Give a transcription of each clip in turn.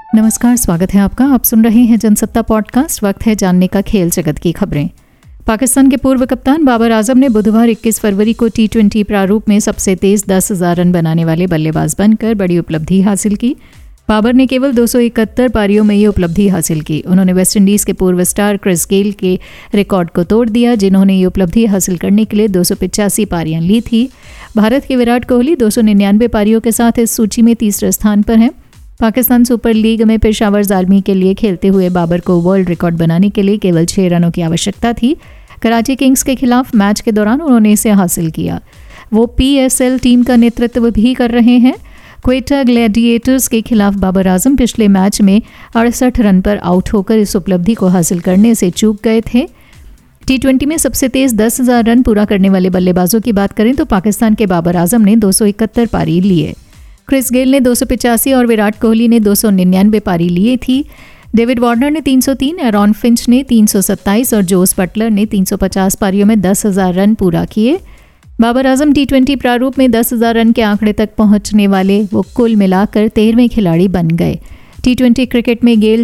नमस्कार, स्वागत है आपका। आप सुन रहे हैं जनसत्ता पॉडकास्ट। वक्त है जानने का खेल जगत की खबरें। पाकिस्तान के पूर्व कप्तान बाबर आजम ने बुधवार 21 फरवरी को T20 प्रारूप में सबसे तेज 10,000 रन बनाने वाले बल्लेबाज बनकर बड़ी उपलब्धि हासिल की। बाबर ने केवल 271 पारियों में ये उपलब्धि हासिल की। उन्होंने वेस्टइंडीज़ के पूर्व स्टार क्रिस गेल के रिकॉर्ड को तोड़ दिया, जिन्होंने ये उपलब्धि हासिल करने के लिए 285 पारियां ली थी। भारत के विराट कोहली 299 पारियों के साथ इस सूची में तीसरे स्थान पर हैं। पाकिस्तान सुपर लीग में पेशावर ज़ालमी के लिए खेलते हुए बाबर को वर्ल्ड रिकॉर्ड बनाने के लिए केवल 6 रनों की आवश्यकता थी। कराची किंग्स के खिलाफ मैच के दौरान उन्होंने इसे हासिल किया। वो PSL टीम का नेतृत्व भी कर रहे हैं। क्वेटा ग्लैडिएटर्स के खिलाफ बाबर आजम पिछले मैच में 68 रन पर आउट होकर इस उपलब्धि को हासिल करने से चूक गए थे। T20 में सबसे तेज 10,000 रन पूरा करने वाले बल्लेबाजों की बात करें तो पाकिस्तान के बाबर आजम ने 271 पारी लिए। क्रिस गेल ने 285 और विराट कोहली ने 299 पारी लिए थी। डेविड वार्नर ने 303, एरॉन फिंच ने 327 और जोस बटलर ने 350 पारियों में 10,000 रन पूरा किए। बाबर आजम T20 प्रारूप में 10,000 रन के आंकड़े तक पहुंचने वाले वो कुल मिलाकर 13वें खिलाड़ी बन गए। T20 क्रिकेट में गेल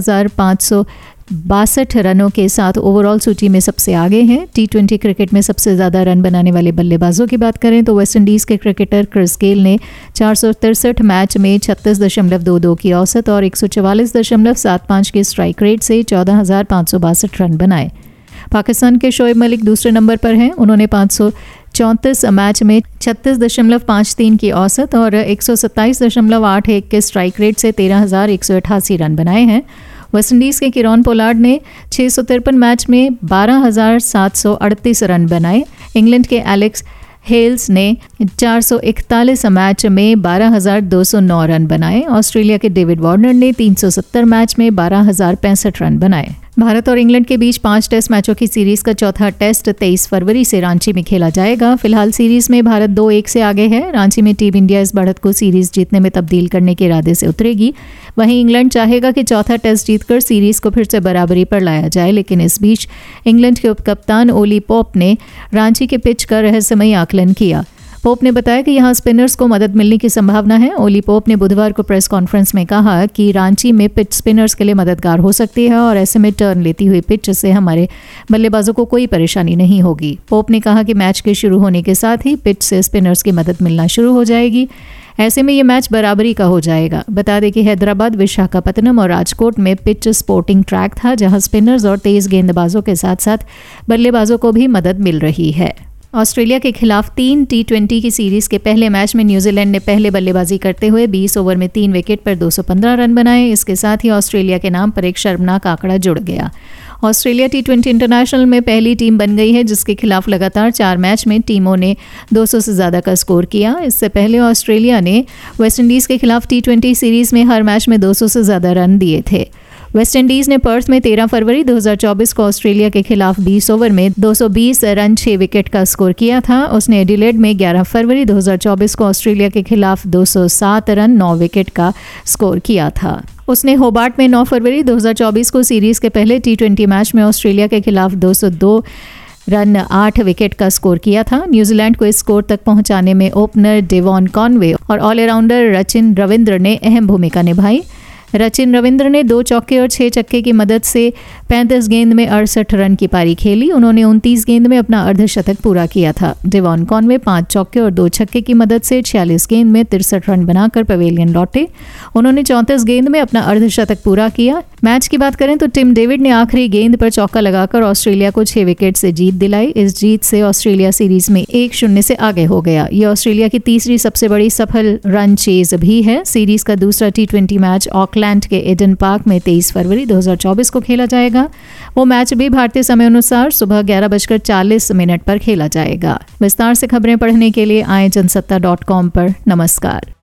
14,562 रनों के साथ ओवरऑल सूची में सबसे आगे हैं। T20 क्रिकेट में सबसे ज़्यादा रन बनाने वाले बल्लेबाजों की बात करें तो वेस्टइंडीज़ के क्रिकेटर क्रिस गेल ने 463 मैच में 36.22 की औसत और 144.75 के स्ट्राइक रेट से 14,562 रन बनाए। पाकिस्तान के शोएब मलिक दूसरे नंबर पर हैं। उन्होंने 534 मैच में 36.53 की औसत और 127.81 के स्ट्राइक रेट से 13,188 रन बनाए हैं। वेस्टइंडीज़ के किरोन पोलार्ड ने 653 मैच में 12,738 रन बनाए। इंग्लैंड के एलेक्स हेल्स ने 441 मैच में 12,209 रन बनाए। ऑस्ट्रेलिया के डेविड वार्नर ने 370 मैच में 12,065 रन बनाए। भारत और इंग्लैंड के बीच 5 टेस्ट मैचों की सीरीज का चौथा टेस्ट 23 फरवरी से रांची में खेला जाएगा। फिलहाल सीरीज में भारत 2-1 से आगे है। रांची में टीम इंडिया इस बढ़त को सीरीज जीतने में तब्दील करने के इरादे से उतरेगी। वहीं इंग्लैंड चाहेगा कि चौथा टेस्ट जीतकर सीरीज को फिर से बराबरी पर लाया जाए, लेकिन इस बीच इंग्लैंड के उपकप्तान ओली पोप ने रांची के पिच का रहस्यमयी आकलन किया। पोप ने बताया कि यहां स्पिनर्स को मदद मिलने की संभावना है। ओली पोप ने बुधवार को प्रेस कॉन्फ्रेंस में कहा कि रांची में पिच स्पिनर्स के लिए मददगार हो सकती है और ऐसे में टर्न लेती हुई पिच से हमारे बल्लेबाजों को कोई परेशानी नहीं होगी। पोप ने कहा कि मैच के शुरू होने के साथ ही पिच से स्पिनर्स की मदद मिलना शुरू हो जाएगी। ऐसे में ये मैच बराबरी का हो जाएगा। बता दें कि हैदराबाद, विशाखापत्तनम और राजकोट में पिच स्पोर्टिंग ट्रैक था, जहां स्पिनर्स और तेज गेंदबाजों के साथ साथ बल्लेबाजों को भी मदद मिल रही है। ऑस्ट्रेलिया के खिलाफ 3 T20 की सीरीज के पहले मैच में न्यूजीलैंड ने पहले बल्लेबाजी करते हुए 20 ओवर में 3 विकेट पर 215 रन बनाए। इसके साथ ही ऑस्ट्रेलिया के नाम पर एक शर्मनाक आंकड़ा जुड़ गया। ऑस्ट्रेलिया T20 इंटरनेशनल में पहली टीम बन गई है जिसके खिलाफ लगातार 4 मैच में टीमों ने 200 से ज़्यादा का स्कोर किया। इससे पहले ऑस्ट्रेलिया ने वेस्टइंडीज़ के खिलाफ T20 सीरीज में हर मैच में 200 से ज़्यादा रन दिए थे। वेस्टइंडीज़ ने पर्थ में 13 फरवरी 2024 को ऑस्ट्रेलिया के खिलाफ 20 ओवर में 220 रन 6 विकेट का स्कोर किया था। उसने एडिलेड में 11 फरवरी 2024 को ऑस्ट्रेलिया के खिलाफ 207 रन 9 विकेट का स्कोर किया था। उसने होबार्ट में 9 फरवरी 2024 को सीरीज के पहले T20 मैच में ऑस्ट्रेलिया के खिलाफ 202 रन 8 विकेट का स्कोर किया था। न्यूजीलैंड को इस स्कोर तक पहुंचाने में ओपनर डेवॉन कॉनवे और ऑलराउंडर रचिन रविंद्र ने अहम भूमिका निभाई। रचिन रविंद्र ने 2 चौके और 6 छक्के की मदद से 35 गेंद में 68 रन की पारी खेली। उन्होंने 29 गेंद में अपना अर्धशतक पूरा किया था। डेवॉन कॉनवे 5 चौके और 2 छक्के की मदद से 46 गेंद में 63 रन बनाकर पवेलियन लौटे। उन्होंने 34 गेंद में अपना अर्धशतक पूरा किया। मैच की बात करें तो टिम डेविड ने आखिरी गेंद पर चौका लगाकर ऑस्ट्रेलिया को 6 विकेट से जीत दिलाई। इस जीत से ऑस्ट्रेलिया सीरीज में 1-0 से आगे हो गया। यह ऑस्ट्रेलिया की तीसरी सबसे बड़ी सफल रन चेज भी है। सीरीज का दूसरा T20 मैच ऑकलैंड के एडन पार्क में 23 फरवरी 2024 को खेला जाएगा। वो मैच भी भारतीय समय अनुसार सुबह 11:40 पर खेला जाएगा। विस्तार से खबरें पढ़ने के लिए आए जनसत्ता.com पर। नमस्कार।